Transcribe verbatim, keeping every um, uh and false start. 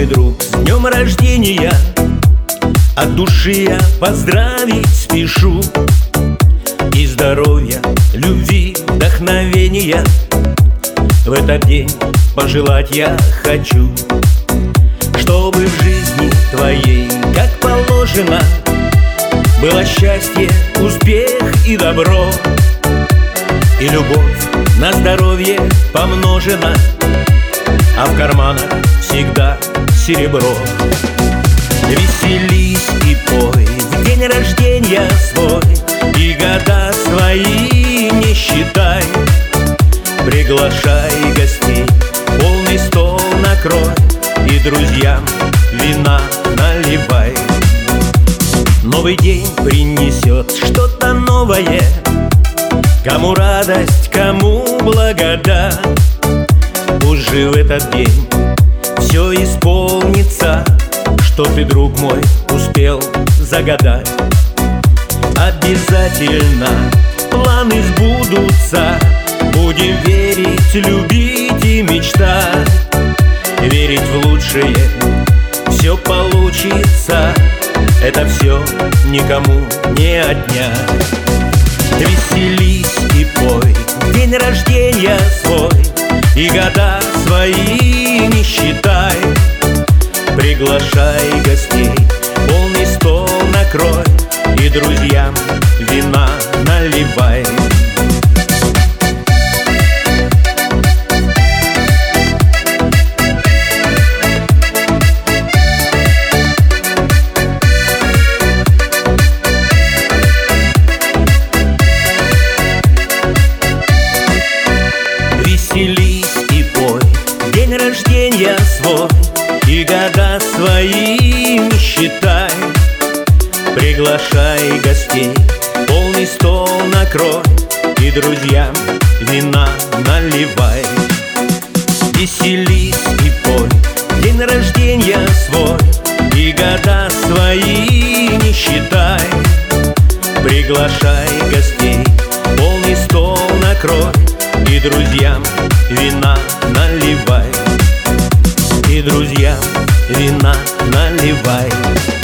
друг, с днем рождения! От души я поздравить спешу. И здоровья, любви, вдохновения в этот день пожелать я хочу. Чтобы в жизни твоей, как положено, было счастье, успех и добро, и любовь на здоровье помножена, а в карманах всегда серебро. Веселись и пой в день рождения свой, и года свои не считай. Приглашай гостей, полный стол накрой, и друзьям вина наливай. Новый день принесет что-то новое, кому радость, кому благодать. Пусть же в этот день все исполнится, что ты, друг мой, успел загадать. Обязательно планы сбудутся, будем верить, любить и мечтать. Верить в лучшее, все получится, это все никому не отнять. Веселись и пой в день рождения свой, и года свои не считай. Приглашай гостей, полный стол накрой, и друзьям вина наливай. Веселись и пой день рождения свой, и года свои не считай. Приглашай гостей, полный стол накрой, и друзьям вина наливай. Веселись и пой день рождения свой, и года свои не считай. Приглашай гостей, полный стол накрой, и друзьям вина наливай. И друзьям вина наливай.